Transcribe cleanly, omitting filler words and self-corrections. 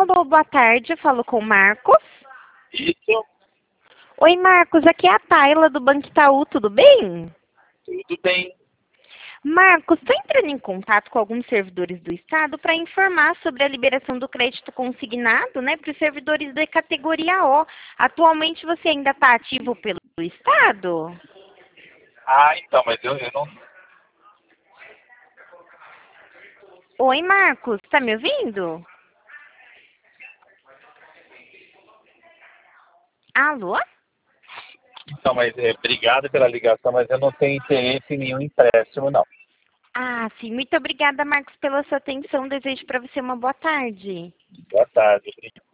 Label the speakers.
Speaker 1: Alô, boa tarde, eu falo com o Marcos.
Speaker 2: Isso,
Speaker 1: Oi, Marcos, aqui é a Tayla do Banco Itaú, tudo bem?
Speaker 2: tudo bem.
Speaker 1: Marcos, estou entrando em contato com alguns servidores do Estado para informar sobre a liberação do crédito consignado, né, para os servidores da categoria O. Atualmente você ainda está ativo pelo Estado?
Speaker 2: Ah, então, mas eu não.
Speaker 1: Oi, Marcos, está me ouvindo? Alô?
Speaker 2: Então, mas obrigado pela ligação, mas eu não tenho interesse em nenhum empréstimo, não.
Speaker 1: Ah, sim, muito obrigada, Marcos, pela sua atenção. Desejo para você uma boa tarde.
Speaker 2: Boa tarde.